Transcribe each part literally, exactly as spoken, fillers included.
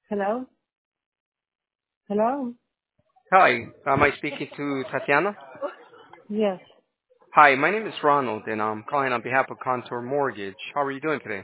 Hello? Hello? Hi, am I speaking to Tatiana? Yes. Hi, my name is Ronald, and I'm calling on behalf of Contour Mortgage. How are you doing today?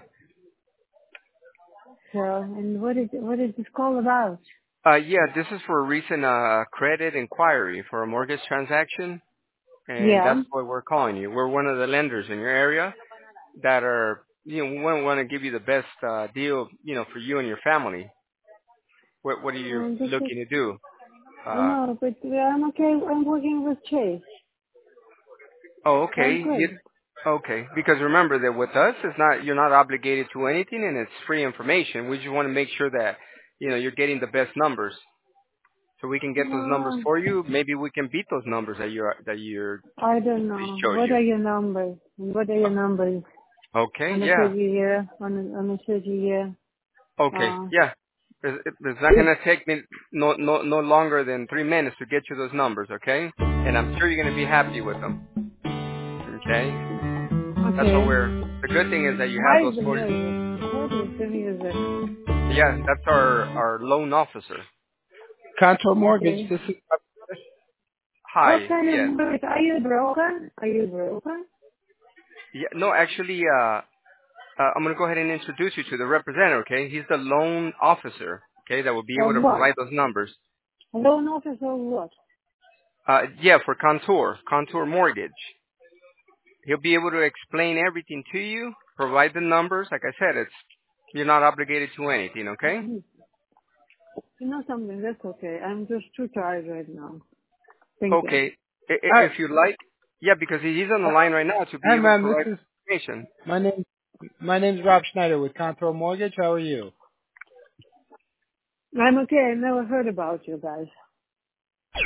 So, and what is what is this call about? Uh, yeah, this is for a recent uh, credit inquiry for a mortgage transaction, and Yeah. that's why we're calling you. We're one of the lenders in your area that are, you know, we want to give you the best uh, deal, you know, for you and your family. What, what are you Um, this is, looking to do? Uh, no, but I'm okay. I'm working with Chase. oh, I'm okay. You, good. okay, because remember that with us, it's not you're not obligated to anything, and it's free information. We just want to make sure that you know you're getting the best numbers, so we can get those numbers No, for you. Maybe we can beat those numbers that you're that you're I don't we know. showed What you. are your numbers? What are your numbers Okay, on a yeah. thirty year, on a, on a thirty year? Okay, Uh, yeah. It's, it's not gonna take me no no no longer than three minutes to get you those numbers. Okay, and I'm sure you're gonna be happy with them. Okay, that's what okay. we're. The good thing is that you have Why is those the forty. music? What is the music? Yeah, that's our our loan officer. Contour Mortgage. Okay. This is What Hi. kind of Yes. music? Are you broken? Are you broken? Yeah. No, actually, uh, uh, I'm gonna go ahead and introduce you to the representative. Okay, he's the loan officer. Okay, that will be able Of to what? provide those numbers. A loan officer of what? Uh, yeah, for Contour, Contour Mortgage. He'll be able to explain everything to you, provide the numbers. Like I said, it's you're not obligated to anything. Okay. You know something? That's okay. I'm just too tired right now. Thank you. Okay. I- i- hi, If you like, yeah, because he's on the line right now to be hi, able to ma'am. This provide is information. my name. My name's Rob Schneider with Contour Mortgage. How are you? I'm okay. I never heard about you guys.